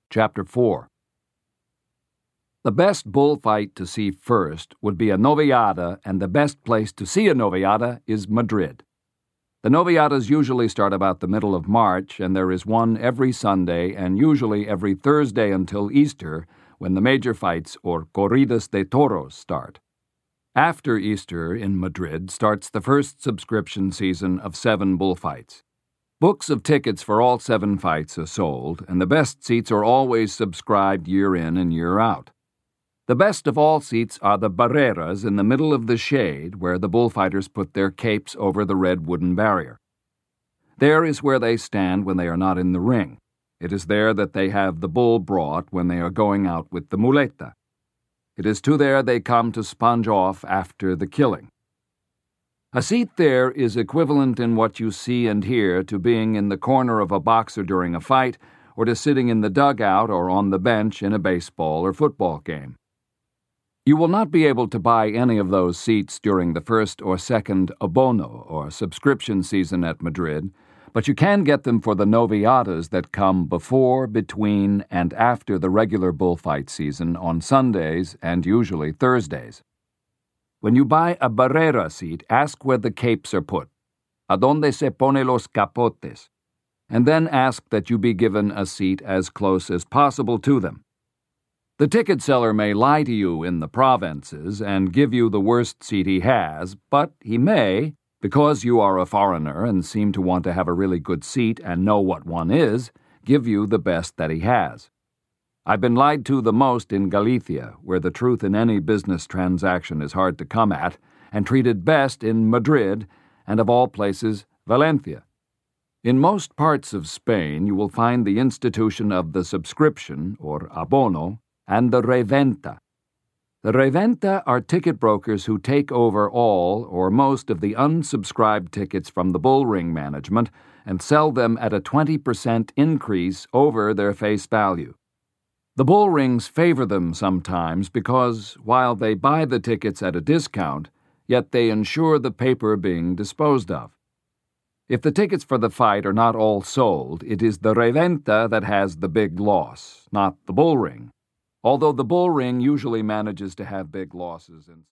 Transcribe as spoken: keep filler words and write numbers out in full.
Chapter four. The best bullfight to see first would be a noviada, and the best place to see a noviada is Madrid. The noviadas usually start about the middle of March, and there is one every Sunday and usually every Thursday until Easter, when the major fights, or corridas de toros, start. After Easter in Madrid starts the first subscription season of seven bullfights. Books of tickets for all seven fights are sold, and the best seats are always subscribed year in and year out. The best of all seats are the barreras in the middle of the shade, where the bullfighters put their capes over the red wooden barrier. There is where they stand when they are not in the ring. It is there that they have the bull brought when they are going out with the muleta. It is to there they come to sponge off after the killing. A seat there is equivalent in what you see and hear to being in the corner of a boxer during a fight, or to sitting in the dugout or on the bench in a baseball or football game. You will not be able to buy any of those seats during the first or second abono, or subscription season at Madrid, but you can get them for the noviadas that come before, between, and after the regular bullfight season on Sundays and usually Thursdays. When you buy a barrera seat, ask where the capes are put, a donde se pone los capotes, and then ask that you be given a seat as close as possible to them. The ticket seller may lie to you in the provinces and give you the worst seat he has, but he may, because you are a foreigner and seem to want to have a really good seat and know what one is, give you the best that he has. I've been lied to the most in Galicia, where the truth in any business transaction is hard to come at, and treated best in Madrid, and of all places, Valencia. In most parts of Spain you will find the institution of the subscription, or abono, and the reventa. The reventa are ticket brokers who take over all or most of the unsubscribed tickets from the bullring management and sell them at a twenty percent increase over their face value. The bull rings favor them sometimes because, while they buy the tickets at a discount, yet they ensure the paper being disposed of. If the tickets for the fight are not all sold, it is the reventa that has the big loss, not the bull ring, although the bull ring usually manages to have big losses in